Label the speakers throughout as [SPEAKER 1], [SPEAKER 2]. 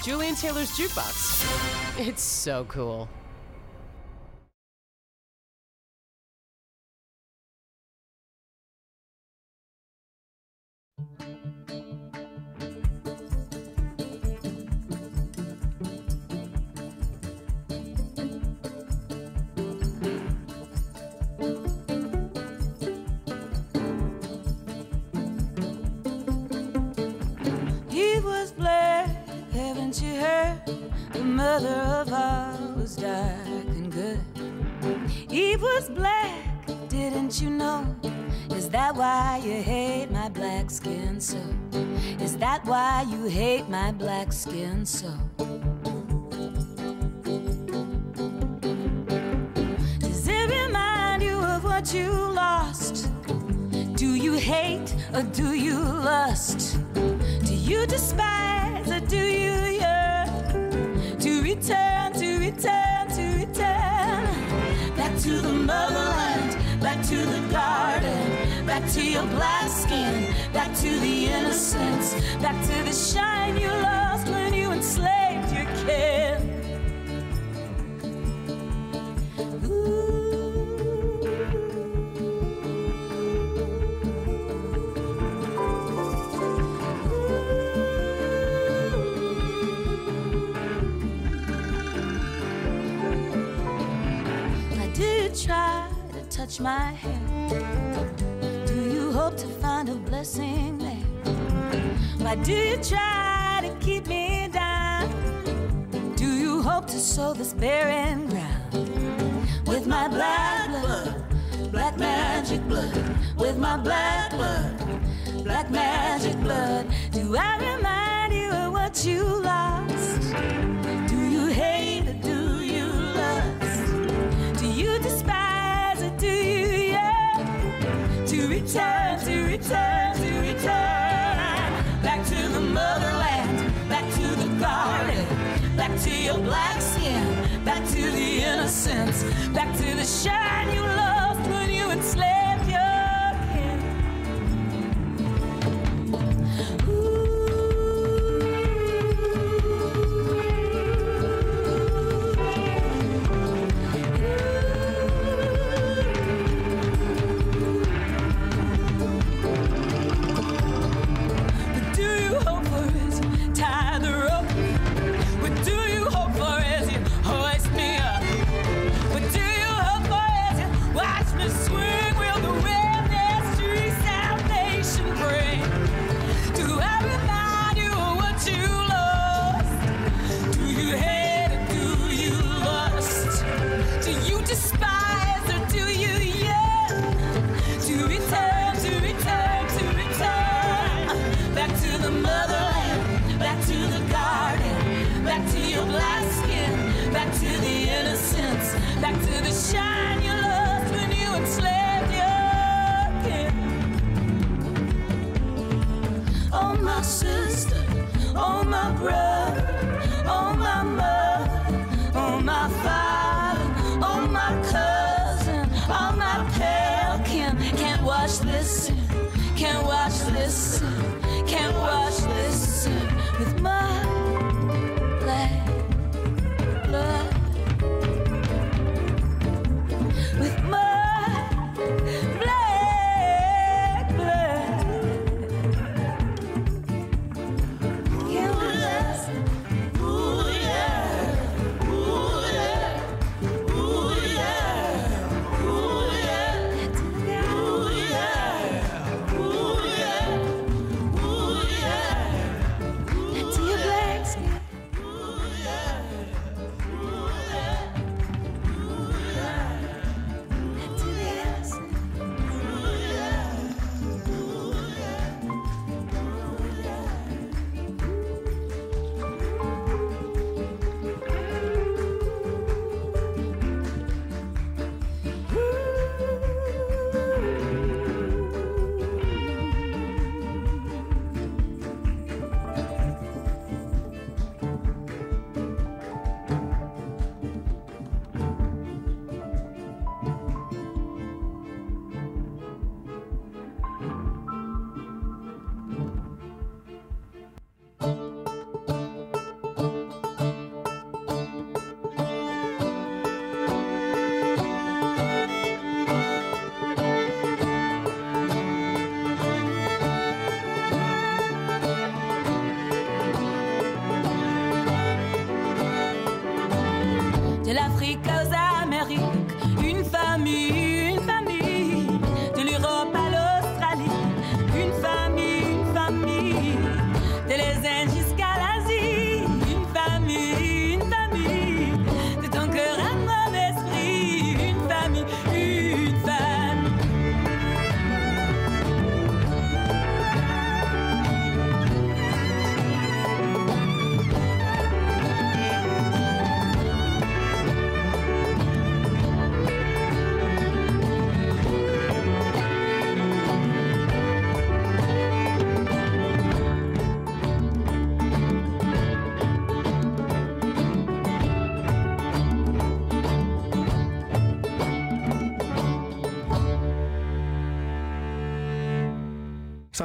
[SPEAKER 1] Julian Taylor's Jukebox. It's so cool.
[SPEAKER 2] Eve was black, haven't you heard? The mother of all was dark and good. Eve was black, didn't you know? Is that why you hate my black skin so? Is that why you hate my black skin so? Does it remind you of what you lost? Do you hate or do you lust? Do you despise or do you yearn to return, to return, to return back to the motherland, back to the garden, back to your black skin, back to the innocence, back to the shine you lost when you enslaved your kin? Try to touch my hair. Do you hope to find a blessing there? Why do you try to keep me down? Do you hope to sow this barren ground with my black blood, black magic blood, with my black blood, black magic blood? Do I remind you of what you lost? Do you hate or do you lust? Do you despise or do you yearn to return, to return, to return back to the motherland, back to the garden, back to your black skin, back to the innocence, back to the shine you lost when you enslaved your kin? Back to the shine you lost when you enslaved your kin. Oh, my sister, oh, my brother, oh, my mother, oh, my father, oh, my cousin, oh, my pale kin. Can't wash this sin, can't wash this sin, can't wash this sin with my black blood. With my black blood. Can we just, ooh yeah, ooh yeah, ooh yeah, ooh yeah, ooh yeah, ooh yeah, ooh yeah.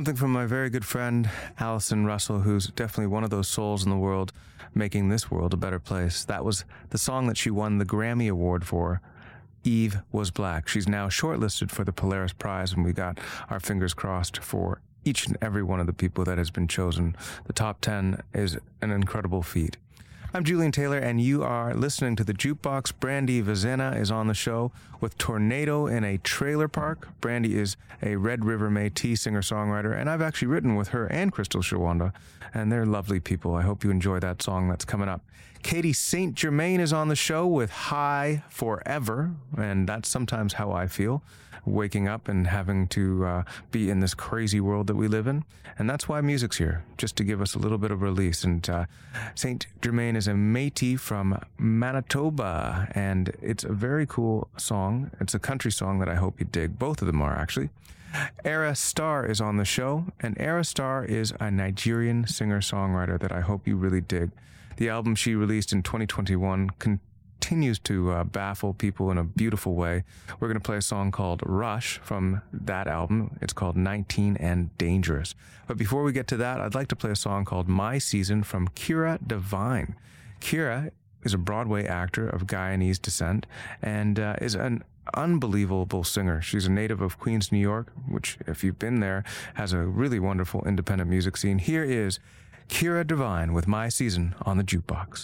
[SPEAKER 3] Something from my very good friend, Allison Russell, who's definitely one of those souls in the world making this world a better place. That was the song that she won the Grammy Award for. Eve Was Black. She's now shortlisted for the Polaris Prize, and we got our fingers crossed for each and every one of the people that has been chosen. The top 10 is an incredible feat. I'm Julian Taylor, and you are listening to The Jukebox. Brandy Vizena is on the show with Tornado in a Trailer Park. Brandy is a Red River Métis singer-songwriter, and I've actually written with her and Crystal Shawanda, and they're lovely people. I hope you enjoy that song that's coming up. Katie St. Germain is on the show with High Forever, and that's sometimes how I feel, waking up and having to be in this crazy world that we live in. And that's why music's here, just to give us a little bit of release. And St. Germain is a Métis from Manitoba, and it's a very cool song. It's a country song that I hope you dig. Both of them are, actually. Era Star is on the show, and Era Star is a Nigerian singer-songwriter that I hope you really dig. The album she released in 2021 continues to baffle people in a beautiful way. We're going to play a song called Rush from that album. It's called 19 and Dangerous. But before we get to that, I'd like to play a song called My Season from Kira Devine. Kira is a Broadway actor of Guyanese descent and is an unbelievable singer. She's a native of Queens, New York, which, if you've been there, has a really wonderful independent music scene. Here is Kira Devine with My Season on the Jukebox.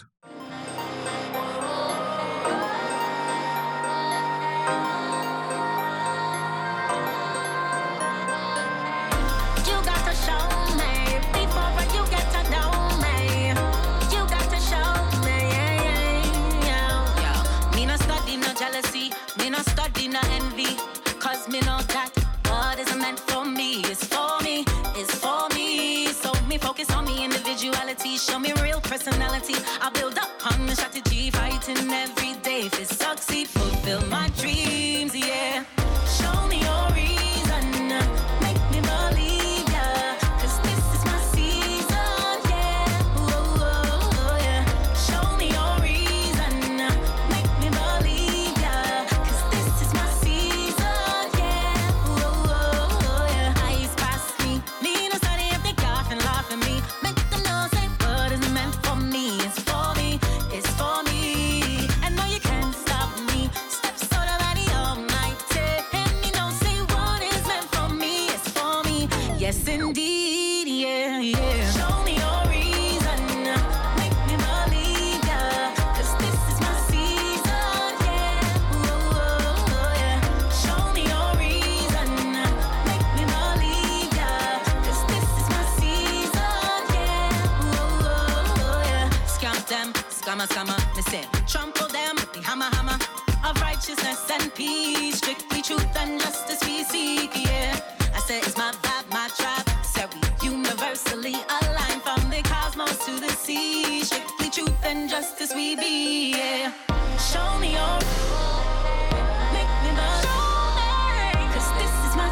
[SPEAKER 2] Me no study, no envy, cause me know that what isn't meant for me is for me, is for me. So me focus on me individuality, show me real personality. I build up on the strategy, fighting every day to succeed, fulfill my dreams, yeah. Show me your reason, make me believe, yeah, cause this is my season, yeah. Ooh, yeah. Show me your reason, make me believe, yeah, cause this is my season, yeah. Ooh, yeah. Eyes past me no study if they laugh and laugh at me. Make them know, say what isn't meant for me, it's for me, it's for me. And no, you can't stop me. Steps so the body almighty. And me know, say what is meant for me, it's for me. Yes, indeed, yeah, yeah. Show me your reason, make me believe, yeah, cause this is my season, yeah. Ooh, yeah. Show me your reason, make me believe, yeah, cause this is my season, yeah. Ooh, yeah. Scam them, scammer, me say, trample them with the hammer, of righteousness and peace, strictly truth and justice we seek, yeah. I said it's my vibe, my tribe, said we universally aligned from the cosmos to the sea, strictly truth and justice we be, yeah. Show me your, make me believe, cause this is my,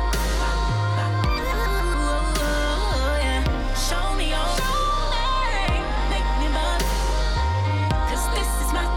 [SPEAKER 2] yeah. Show me your, make me believe, cause this is my,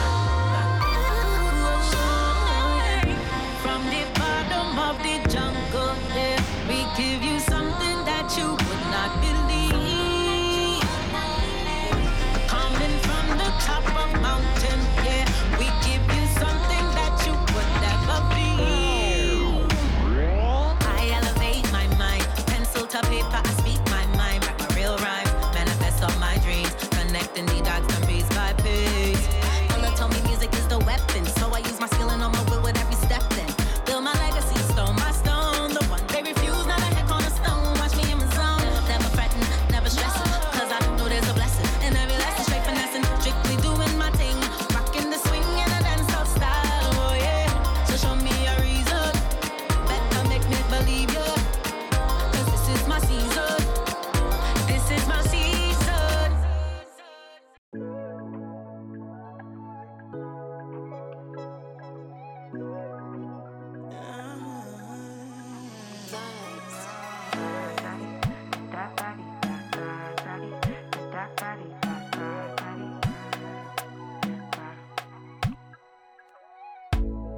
[SPEAKER 2] from the bottom of the jungle, yeah, we give you something that you would not believe. Coming from the top of mountain, yeah, we give you something that you would never be. I elevate my mind, pencil to paper, I speak my mind, write my real rhymes, manifest all my dreams, connecting the dots and piece by piece. Allah told me music is the weapon, so I use my skill and all my will with every step then. Build my legacy, stone by stone, the one they refuse, not a head cornerstone. Watch me in my zone, never fretting, never stressing, cause I know there's a blessing in every lesson, straight finessing, strictly doing my thing, rocking the swing and a dancehall style, oh yeah. So show me a reason, better make me believe you, cause this is my season, this is my season.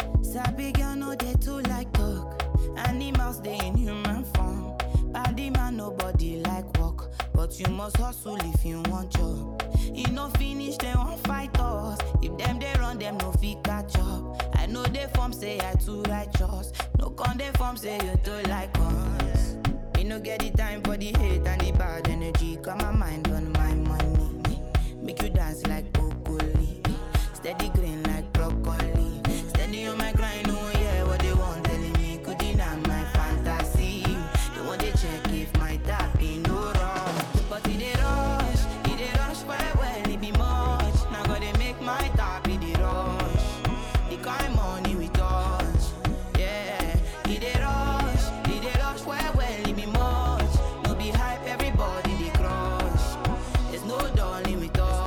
[SPEAKER 4] Sabi girl no they too like talk. Animals they in human form. Body man but you must hustle if you want job. You no finish, they won't fight us. If them they run, them no fit catch up. I know they form say I too righteous. No con they form say you too like us. Me no get the time for the hate and the bad energy. Got my mind on my money. Make you dance like broccoli. Steady green like broccoli. Steady on my grind, oh yeah, what they want telling me. Could deny my fantasy. They want to check if my tap ain't no wrong. But it they rush well, it be much. Now gotta make my tap, it they rush. The kind money we touch, yeah. It they rush well, it be much. No be hype, everybody they crush. There's no darling with us.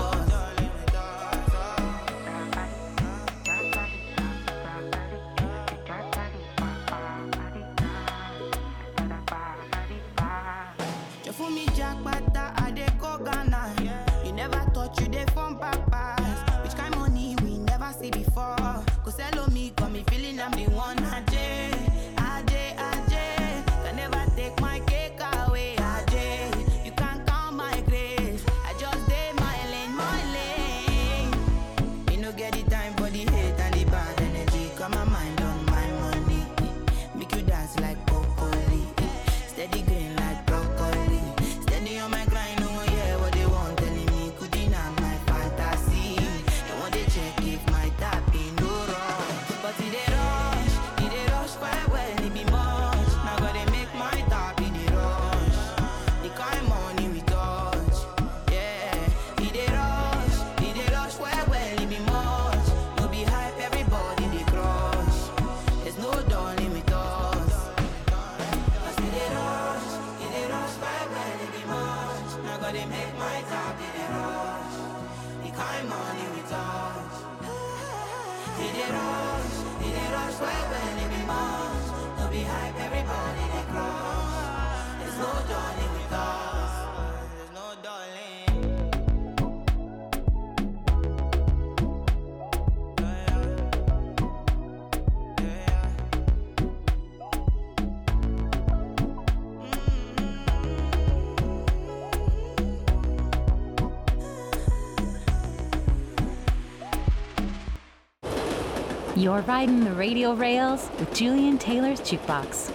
[SPEAKER 4] For me, Jack Bata, I dey go Ghana. You never thought you dey from papas. Which kind money we never see before. Cause hello me, got me feeling I'm the one. Ajay. Can never take my cake away. Ajay, you can't count my grace. I just did my lane. Me no get the time for the hate and the bad energy. Got my mind on my money. Make you dance like broccoli. Steady green like broccoli. Steady on my grind, oh yeah, what they want telling me. Could deny my fantasy. They want to check if my tap ain't no wrong. But it they rush well, it be much. Now gotta make my tap, it they rush. The kind money we touch, yeah. It they rush well, it be much. No be hype, everybody they crush. There's no darling with us. Cause it they rush well, it be much. Now gotta make my tap, it they rush. The kind money we touch. It they rush well, it be much. No be hype, everybody they crush. There's no darling with us. There's no darling.
[SPEAKER 5] You're riding the radio rails with Julian Taylor's Jukebox.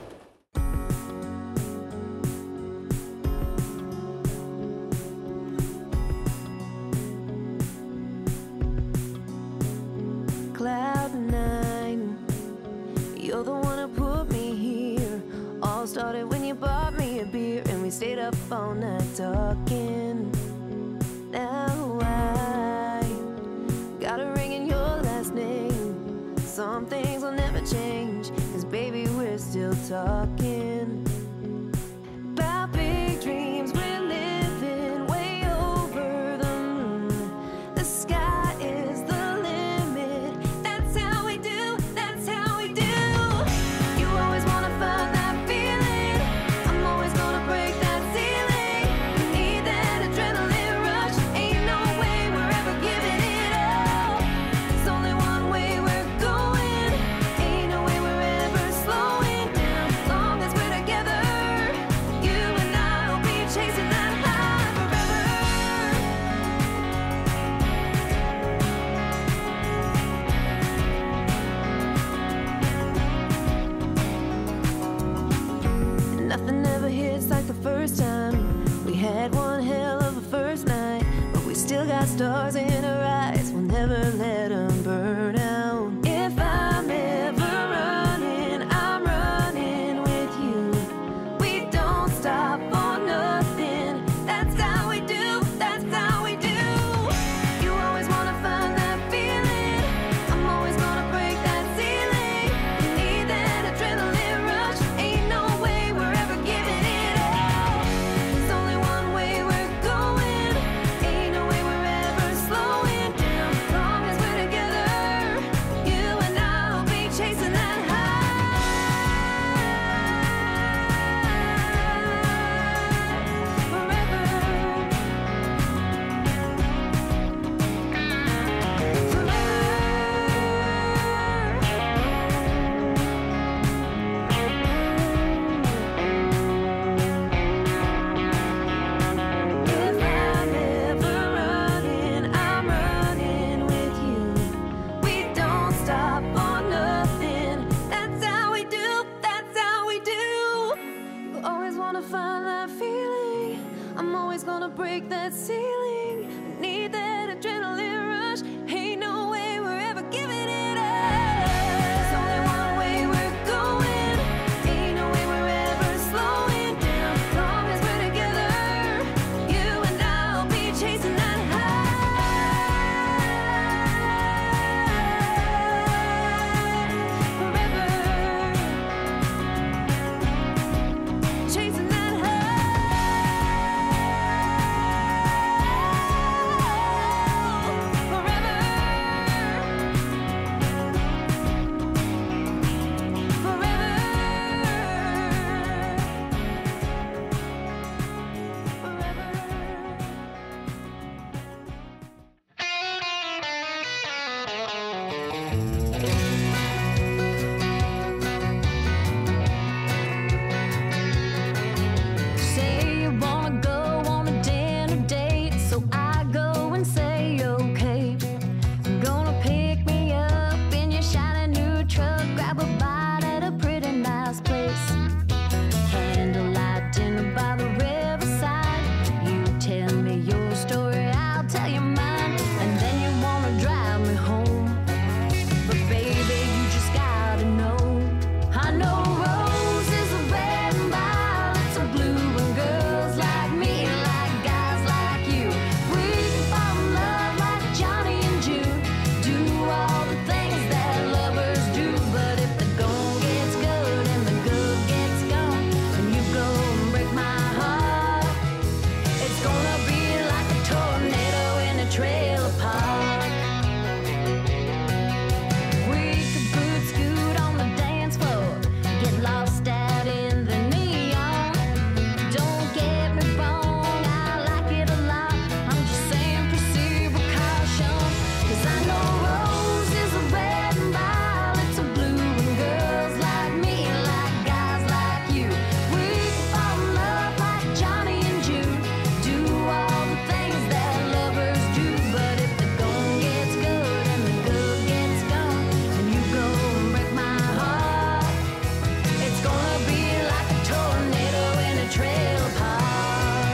[SPEAKER 2] Cloud nine, you're the one who put me here. All started when you bought me a beer and we stayed up all night talking. Now I got a ring in your last name. Some things will never change, cause baby we're still talking. About big dreams we're living way over the moon. The sky is the limit. That's how we do, that's how we do. You always wanna find that feeling. I'm always gonna break that ceiling. Need that adrenaline rush. Ain't no way we're ever giving it up. There's only one way we're going. Ain't no way we're ever slowing down. As long as we're together, you and I'll be chasing that high forever. Nothing ever hits like the first time. We had one hell of a first night, but we still got stars in our eyes. We'll never let them burn out. If I'm ever running, I'm running with you. We don't stop for nothing. That's how we do, that's how we do. You always wanna find that feeling. I'm always gonna break that ceiling. Need that adrenaline rush. Ain't no way we're ever giving it up. There's only one way we're going. Ain't no way we're ever slowing ceiling. I need that adrenaline rush. Ain't no way we're ever giving it up. There's only one way we're going. Ain't no way we're ever slowing down. As long as we're together, you and I'll be chasing that high. Forever. Chasing that high. Say you wanna go on a dinner date, so I go and say okay. Gonna pick me up in your shiny new truck, grab a bite at a pretty nice place. Candlelight dinner by the riverside. You tell me your story, I'll tell you mine, and then you wanna drive me home. But baby, you just gotta know, I know roses are red and violets are blue, and girls like me, like guys like you, we can fall in love like Johnny and June, do all the things that lovers do. But if the going gets good and the good gets gone, and you go and break my heart, it's gonna be like a tornado in a trailer park. We could boot scoot on the dance floor, get lost out in the neon. Don't get me wrong, I like it a lot. I'm just saying proceed with caution, 'cause I know roses are red and violets are blue, and girls like me, like guys like you, we can fall in love like Johnny and June, do all the things that lovers do. But if the going gets good and the good gets gone, and you go and break my heart, it's gonna be like a tornado in a trailer park.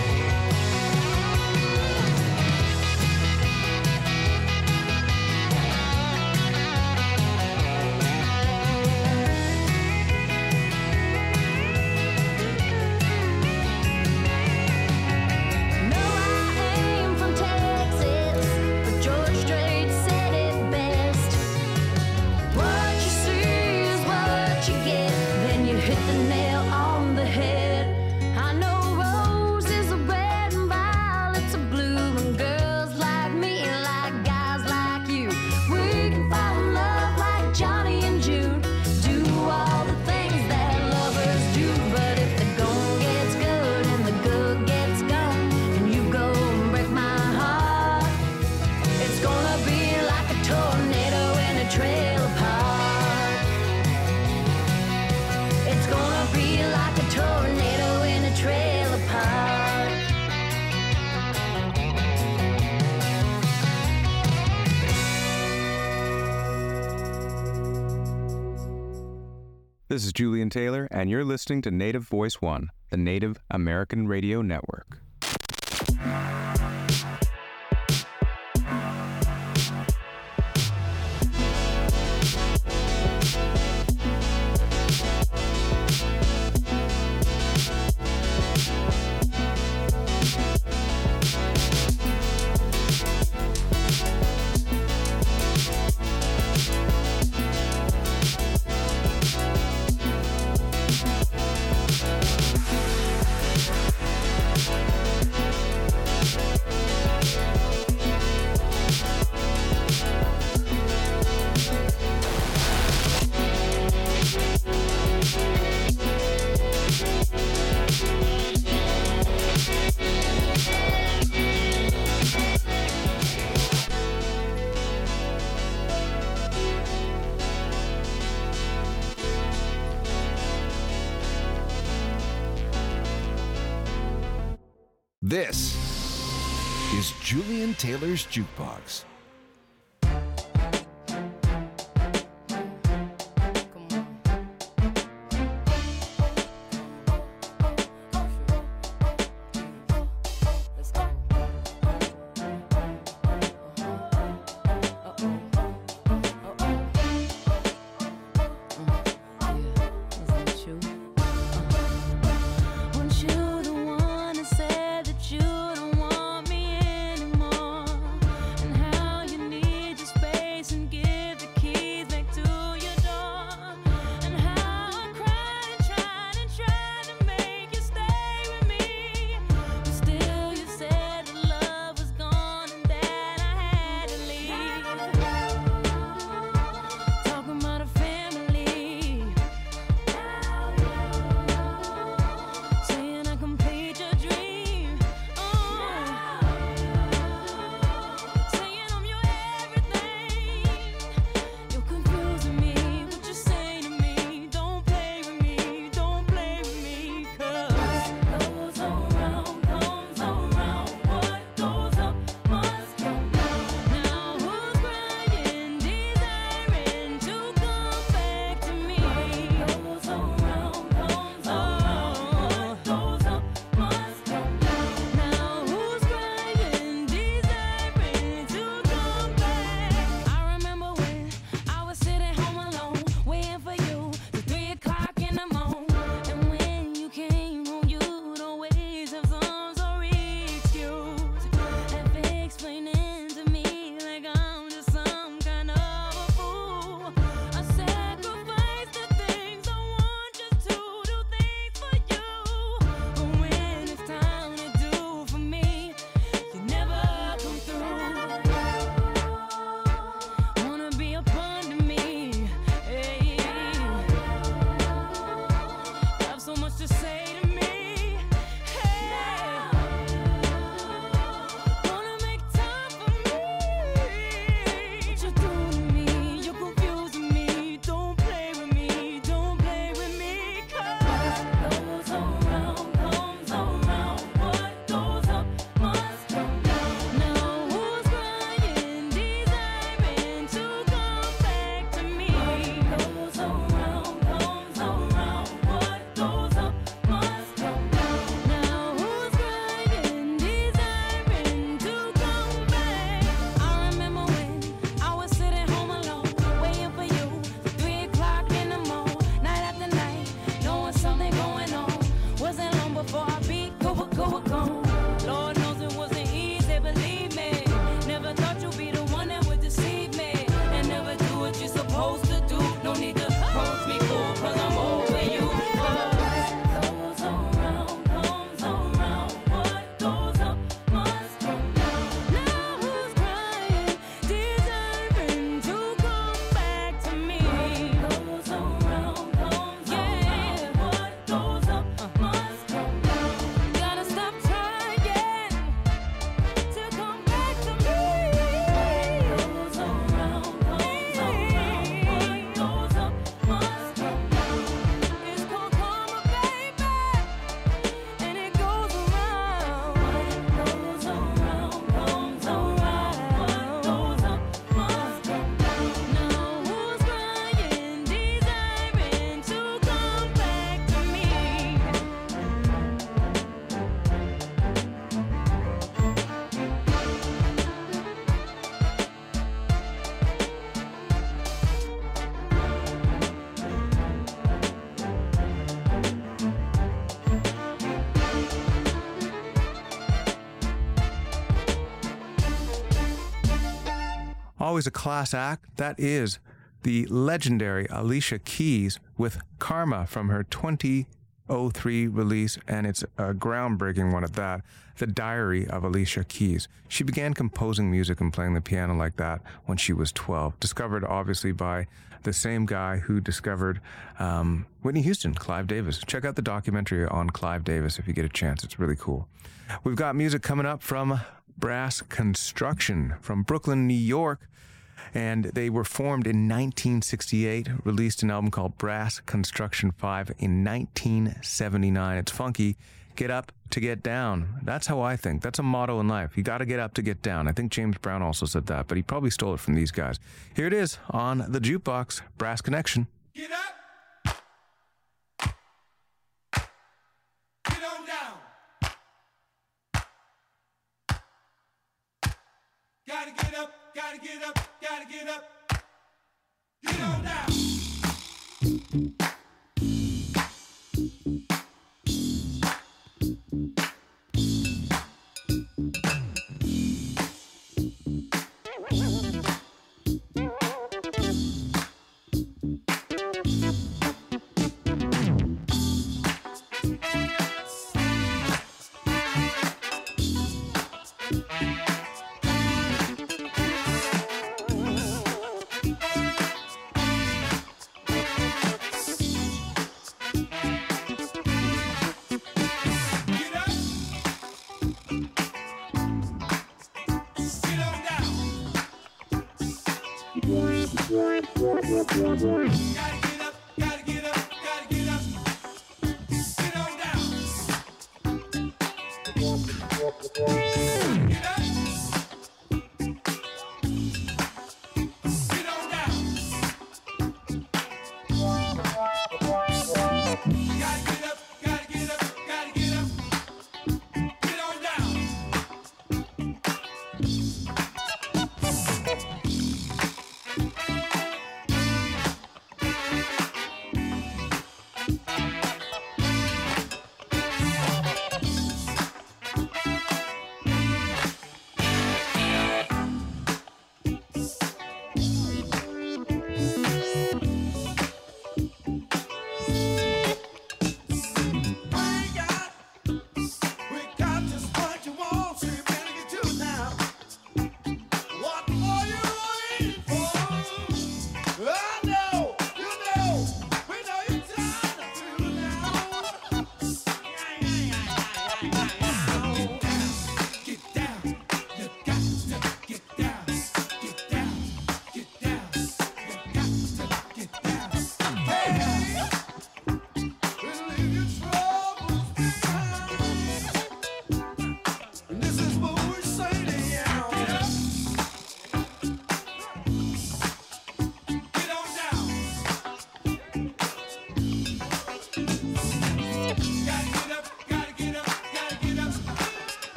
[SPEAKER 2] No, I ain't from Texas, but George Strait said it best. What you see is what you get, then you hit the nail on the head. I know roses are red and violets are blue, and girls like me, like guys like you, we can fall in love like Johnny and June, do all the things that lovers do. But if the going gets good and the good gets gone, and you go and break my heart, it's gonna be like a tornado in a trailer park. It's gonna be like a tornado in a trailer park.
[SPEAKER 6] This is Julian Taylor, and you're listening to Native Voice One, the Native American Radio Network.
[SPEAKER 7] This is Julian Taylor's Jukebox.
[SPEAKER 3] Always a class act. That is the legendary Alicia Keys with Karma from her 2003 release, and it's a groundbreaking one at that, The Diary of Alicia Keys. She began composing music and playing the piano like that when she was 12, discovered obviously by the same guy who discovered Whitney Houston, Clive Davis. Check out the documentary on Clive Davis if you get a chance. It's really cool. We've got music coming up from Brass Construction from Brooklyn, New York. And they were formed in 1968, released an album called Brass Construction 5 in 1979. It's funky. Get up to get down. That's how I think. That's a motto in life. You got to get up to get down. I think James Brown also said that, but he probably stole it from these guys. Here it is on the Jukebox, Brass Connection.
[SPEAKER 8] Get up. Get on down. Gotta get up, gotta get up, gotta get up. Get on down.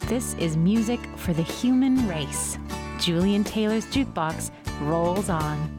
[SPEAKER 5] This is music for the human race. Julian Taylor's Jukebox rolls on.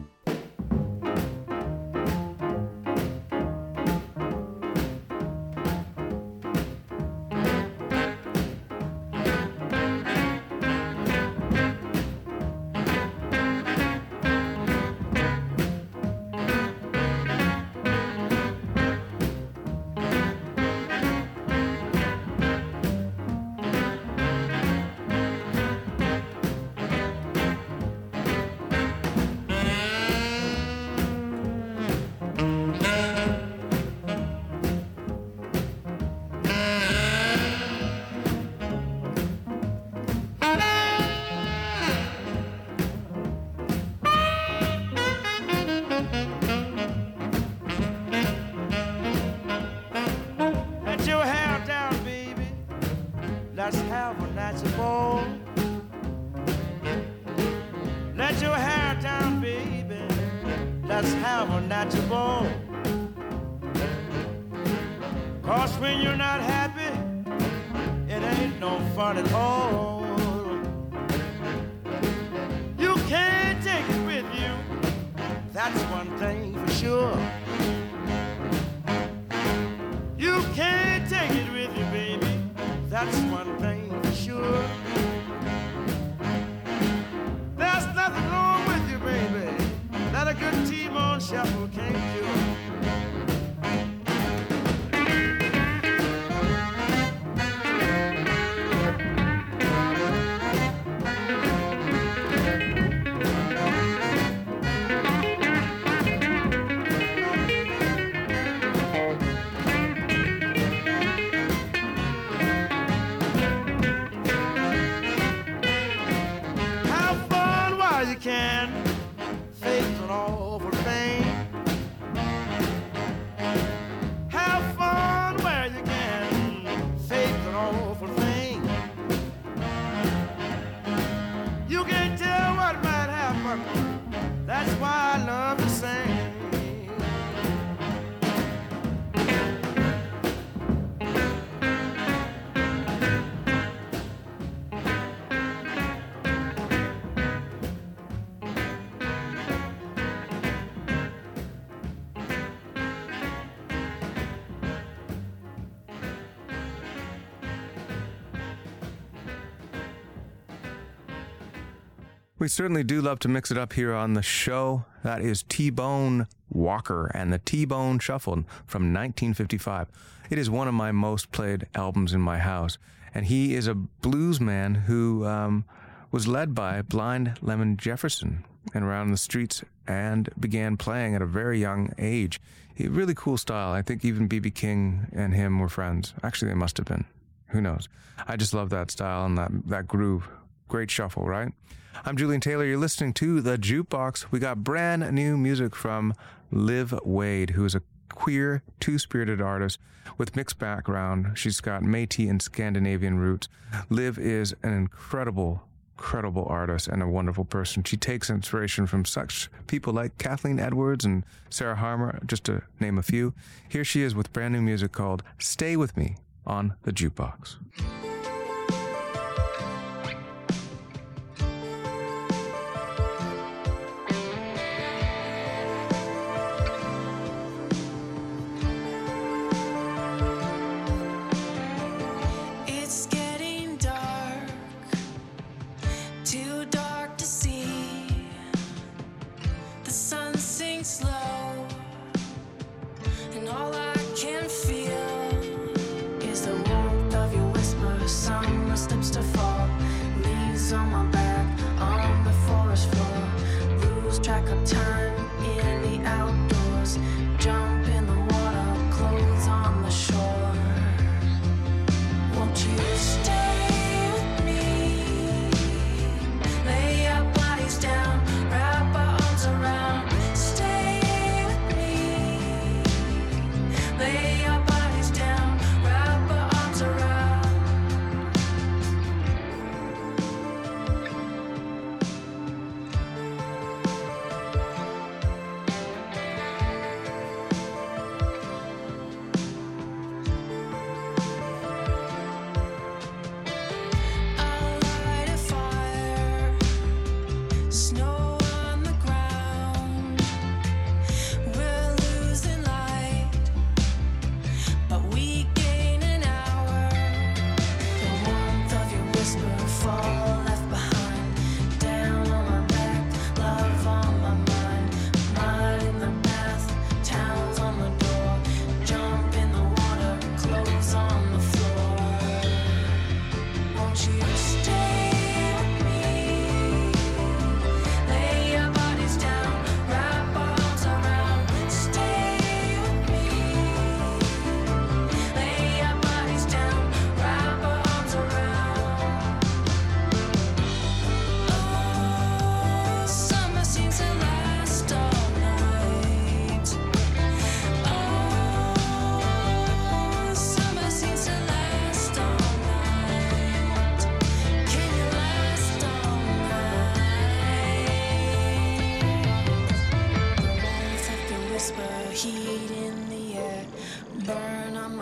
[SPEAKER 3] We certainly do love to mix it up here on the show. That is T-Bone Walker and the T-Bone Shuffle from 1955. It is one of my most played albums in my house. And he is a blues man who was led by Blind Lemon Jefferson and around the streets and began playing at a very young age. A really cool style. I think even B.B. King and him were friends. Actually, they must have been. Who knows? I just love that style and that groove. Great shuffle, right? I'm Julian Taylor. You're listening to The Jukebox. We got brand new music from Liv Wade, who is a queer, two-spirited artist with mixed background. She's got Métis and Scandinavian roots. Liv is an incredible artist and a wonderful person. She takes inspiration from such people like Kathleen Edwards and Sarah Harmer, just to name a few. Here she is with brand new music called Stay With Me on The Jukebox.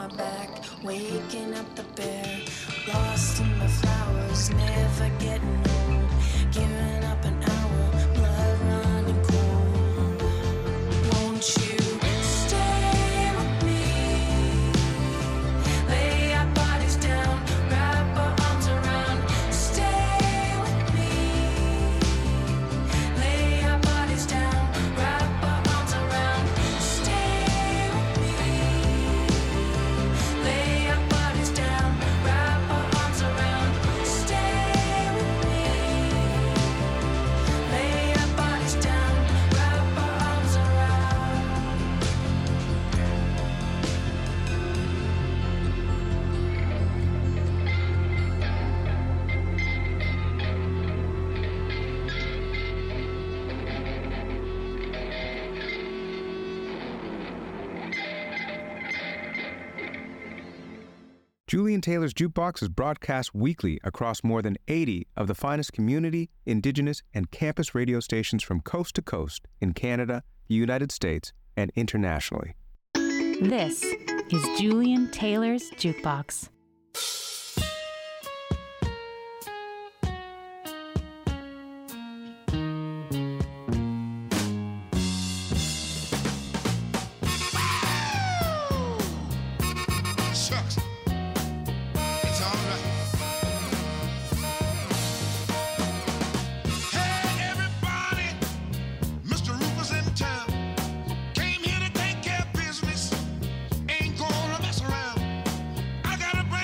[SPEAKER 2] my back, waking up the bear. Lost in the flowers, never getting old. Giving up an hour, blood running cold. Won't you stay with me? Lay our bodies down, wrap our arms around. Stay with me. Lay our bodies down, wrap our arms around. Stay with me. Lay our bodies down, wrap our arms around. Stay with me. Lay our bodies down, wrap our arms around.
[SPEAKER 6] Julian Taylor's Jukebox is broadcast weekly across more than 80 of the finest community, indigenous, and campus radio stations from coast to coast in Canada, the United States, and internationally.
[SPEAKER 5] This is Julian Taylor's Jukebox.
[SPEAKER 8] Shucks. It's all right. Hey, everybody. Mr. Rufus in town. Came here to take care of business. Ain't gonna mess around. I got a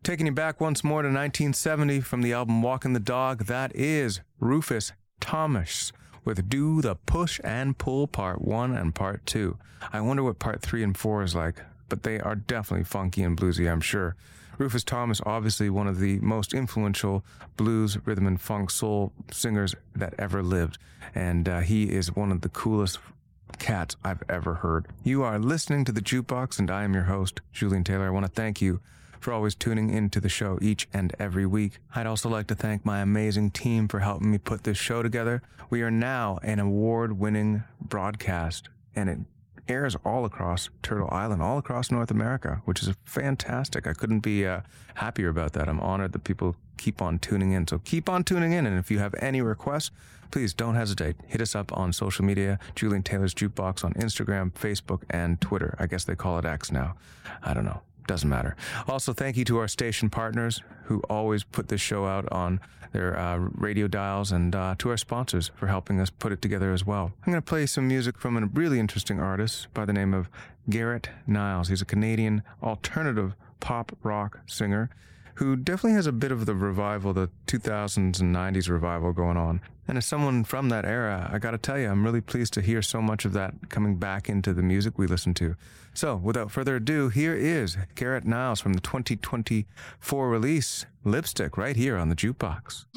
[SPEAKER 3] Taking you back once more to 1970 from the album Walking the Dog, that is Rufus Thomas with Do the Push and Pull Part 1 and Part 2. I wonder what Part 3 and 4 is like, but they are definitely funky and bluesy, I'm sure. Rufus Thomas, obviously one of the most influential blues, rhythm, and funk soul singers that ever lived, and he is one of the coolest cats I've ever heard. You are listening to The Jukebox, and I am your host, Julian Taylor. I want to thank you for always tuning into the show each and every week. I'd also like to thank my amazing team for helping me put this show together. We are now an award-winning broadcast, and it airs all across Turtle Island, all across North America, which is fantastic. I couldn't be happier about that. I'm honored that people keep on tuning in. So keep on tuning in, and if you have any requests, please don't hesitate. Hit us up on social media, Julian Taylor's Jukebox on Instagram, Facebook, and Twitter. I guess they call it X now. I don't know. Doesn't matter. Also, thank you to our station partners who always put this show out on their radio dials, and to our sponsors for helping us put it together as well. I'm going to play some music from a really interesting artist by the name of Garrett Niles. He's a Canadian alternative pop rock singer who definitely has a bit of the revival, the 2000s and 90s revival going on. And as someone from that era, I gotta tell you, I'm really pleased to hear so much of that coming back into the music we listen to. So, without further ado, here is Garrett Niles from the 2024 release, Lipstick, right here on The Jukebox.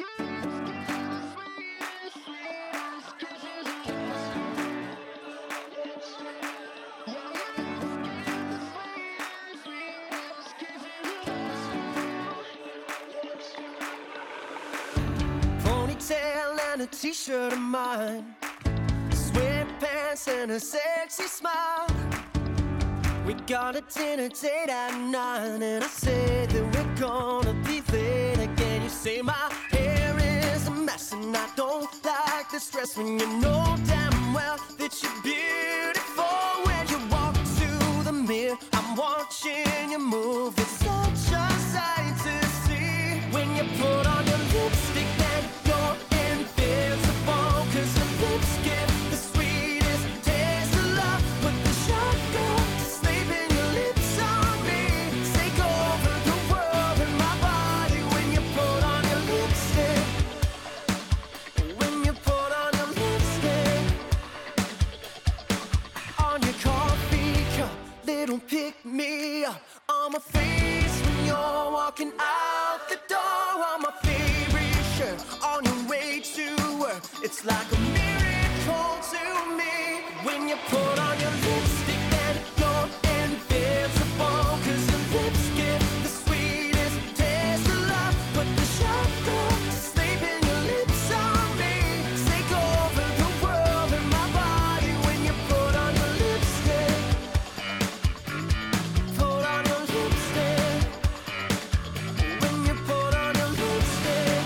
[SPEAKER 9] A t-shirt of mine, sweatpants and a sexy smile. We got a dinner date at 9, and I say that we're gonna be late again. You say my hair is a mess, and I don't like the stress when you know damn well that you're beautiful. When you walk to the mirror, I'm watching you move. It's such a sight to see when you put on your lipstick and you're invincible, 'cause your lips give the sweetest taste of love. Put the shotgun to sleep in your lips on me. Take over the world in my body when you put on your lipstick. When you put on your lipstick on your coffee cup, little pick me up on my face when you're walking out the door. On my favorite shirt on your way to work, it's like a miracle to me when you put on your lipstick and you're invincible, 'cause your lips give the sweetest taste of love. Put the shotgun to sleep in your lips on me. Take over the world in my body when you put on your lipstick. Put on your lipstick. When you put on your lipstick.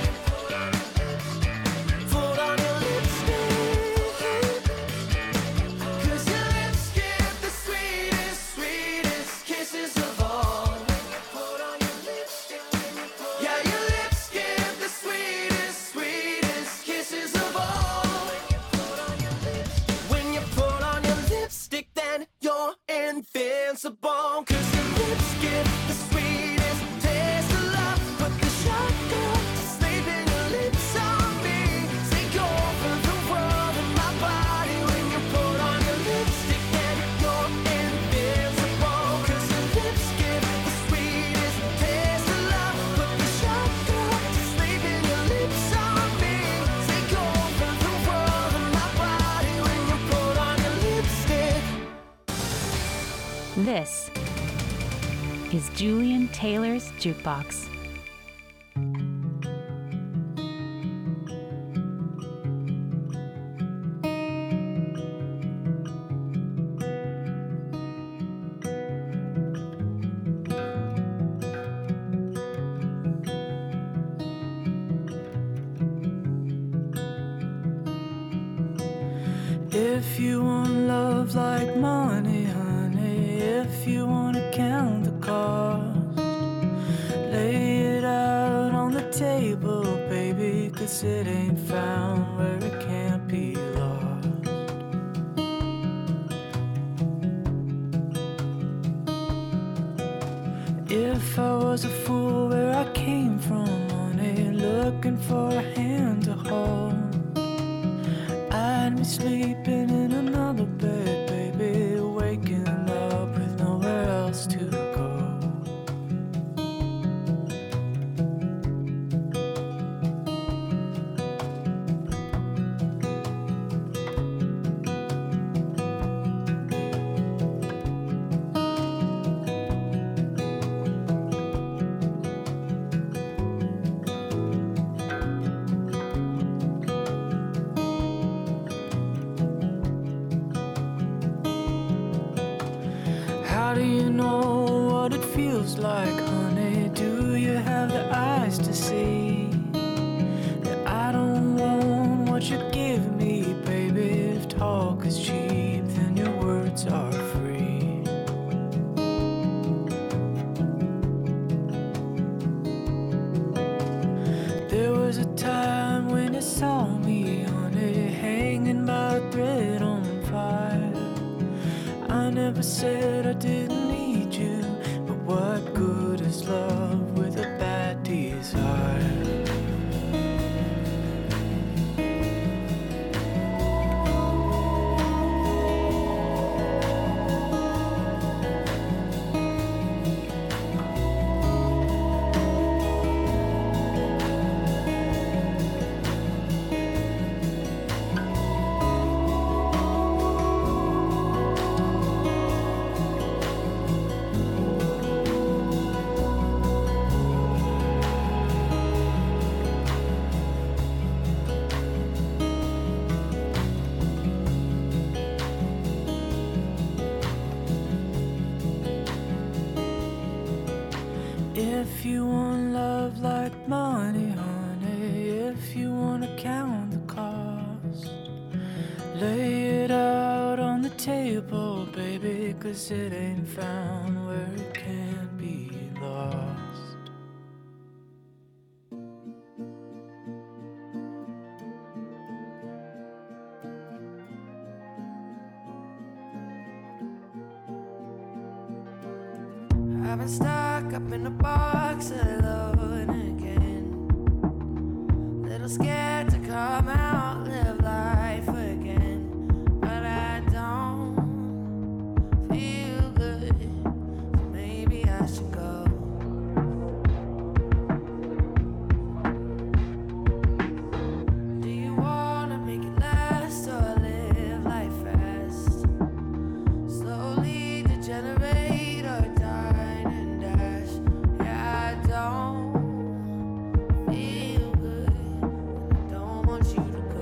[SPEAKER 9] Put on your lipstick. 'Cause your lips give the sweetest, sweetest kisses of all. Put on your lipstick. Yeah, your lips give the sweetest, sweetest kisses of all. When you put on your lipstick, then you're invincible, 'cause your lips give the sweetest taste of love. Put the shotgun to sleep in your lips on me. Take over the world in my body when you put on your lipstick, and you're invincible, 'cause your lips give the sweetest taste of love. Put the shotgun to sleep in your lips on me. Take over the world in my body when you put on your lipstick.
[SPEAKER 5] This is Julian Taylor's Jukebox.
[SPEAKER 10] If you want love like money, honey, if you want to count the cost, lay it out on the table, baby, 'cause it ain't found where it can't be lost. If I was a fool where I came from, honey, looking for a hand to hold, I'd be sleeping in another bed, baby, waking up with nowhere else to go. How do you know what it feels like, honey? Do you have the eyes to see that I don't want what you give me, baby? If talk is cheap, then your words are free. There was a time when you saw me, honey, hanging by a thread on fire. I never said I didn't need you, but what good is love with a bad desire? If you want love like money, honey, if you want to count the cost, lay it out on the table, baby, 'cause it ain't found where it can't be lost.
[SPEAKER 9] I've been stuck up in a box alone again. Little scared to come out, live life again. But I don't feel good, so maybe I should go. Do you wanna make it last or live life fast? Slowly degenerate or die and dash. Yeah, I don't feel good, and I don't want you to go.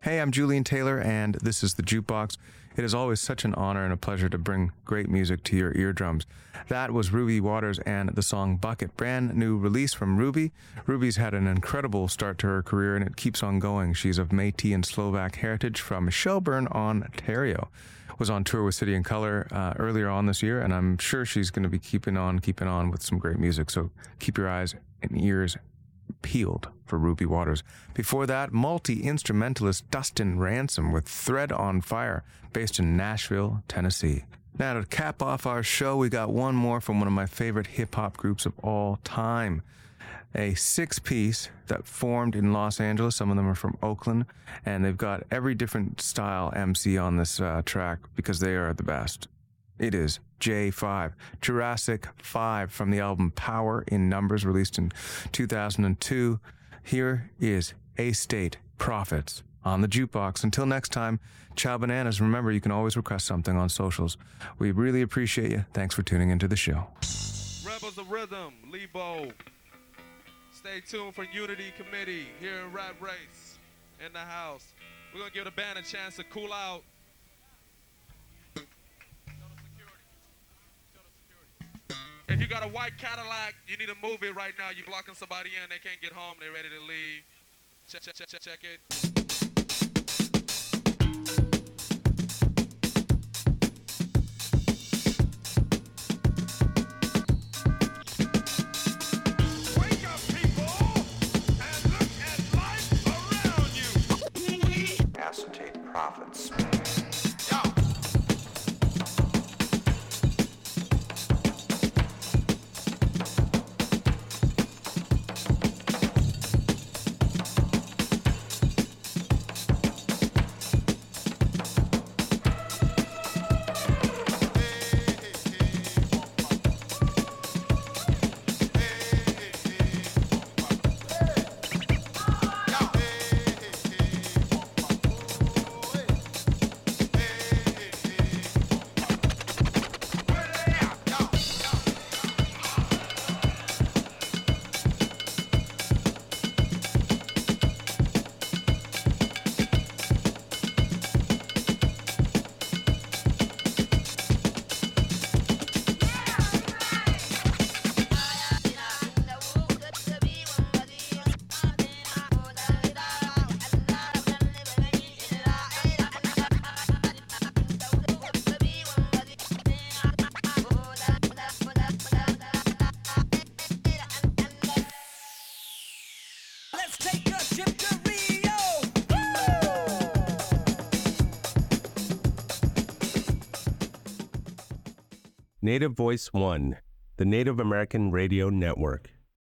[SPEAKER 3] Hey, I'm Julian Taylor, and this is The Jukebox. It is always such an honor and a pleasure to bring great music to your eardrums. That was Ruby Waters and the song Bucket, brand new release from Ruby. Ruby's had an incredible start to her career, and it keeps on going. She's of Métis and Slovak heritage from Shelburne, Ontario. Was on tour with City and Colour earlier on this year, and I'm sure she's going to be keeping on with some great music. So keep your eyes and ears peeled for Ruby Waters. Before that, multi-instrumentalist Dustin Ransom with Thread on Fire, based in Nashville, Tennessee. Now, to cap off our show, we got one more from one of my favorite hip-hop groups of all time. A six-piece that formed in Los Angeles. Some of them are from Oakland, and they've got every different style MC on this track because they are the best. It is J5, Jurassic 5, from the album Power in Numbers, released in 2002. Here is A-State Prophets on The Jukebox. Until next time, ciao bananas. Remember, you can always request something on socials. We really appreciate you. Thanks for tuning into the show.
[SPEAKER 11] Rebels of Rhythm, Lebo. Stay tuned for Unity Committee here in Rap Race in the house. We're going to give the band a chance to cool out. If you got a white Cadillac, you need to move it right now. You're blocking somebody in. They can't get home. They're ready to leave. Check it.
[SPEAKER 12] Acetate Prophets.
[SPEAKER 6] Native Voice One, the Native American Radio Network.